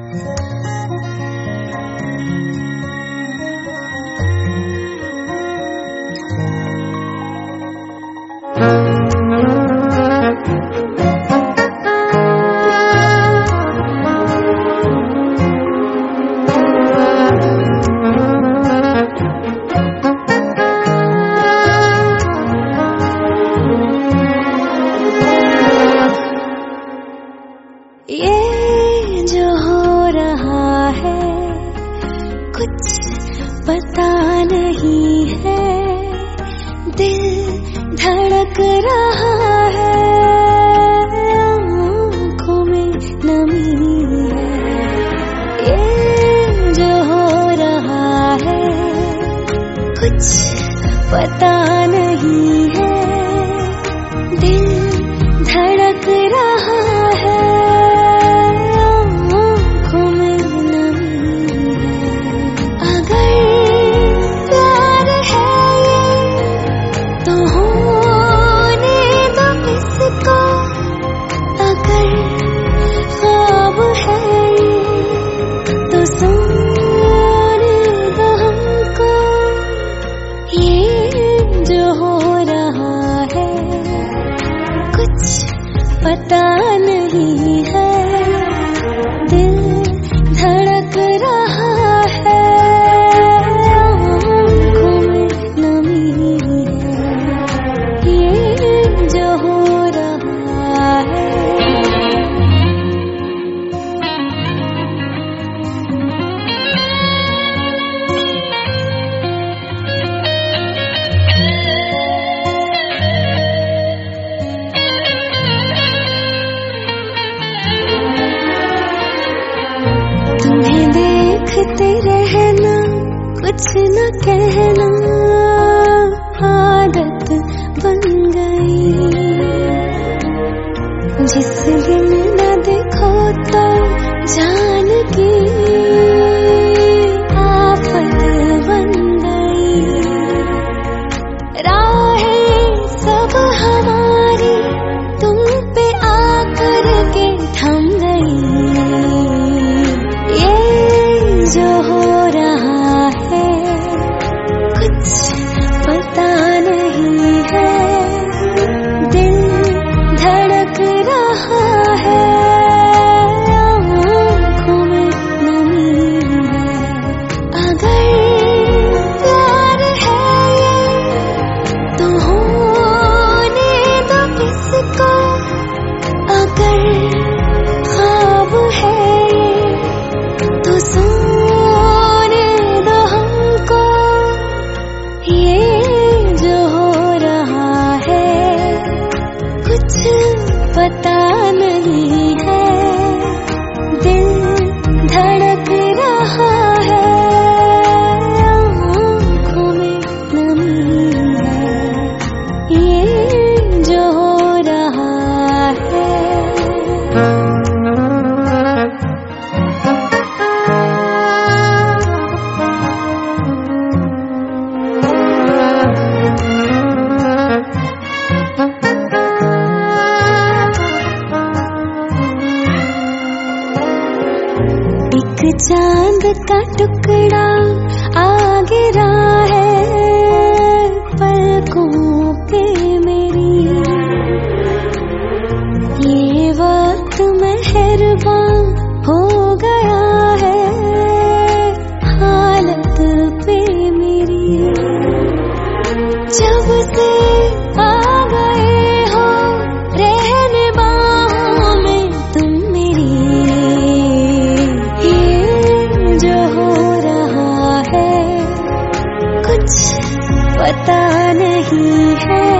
ये जो हो रहा है कुछ पता नहीं है, दिल धड़क रहा है, आँखों में नमी है। ये जो हो रहा है कुछ पता नहीं है, दिल धड़क रहा है, पता नहीं है, दिल धड़क रहा है, आँखों में नमी है, ये जो हो रहा है। तुम्हें देखते रहना, कुछ न कहना, आदत बन गई। जिस दिन न देखो तो जान की आफत बन गई। राहें सब हमारी तुम पे आकर के थम गई। जो हो रहा है कुछ पता नहीं है, दिल धड़क रहा है, आँखों में नमी है। अगर प्यार है ये तो होने दो इसको, अगर ख्वाब है ये तो सोने दो हमको। ये जो हो रहा है कुछ पता नहीं है, दिल धड़क रहा है, आँखों में नमी है, ये जो हो रहा है। एक चांद का टुकड़ा आ गिरा है पलकों पे मेरी। ये वक्त मेहरबान हो गया है हालत पे मेरी। जब से आ गए हो रहने बाहों में तुम मेरी। जो हो रहा है कुछ पता नहीं है,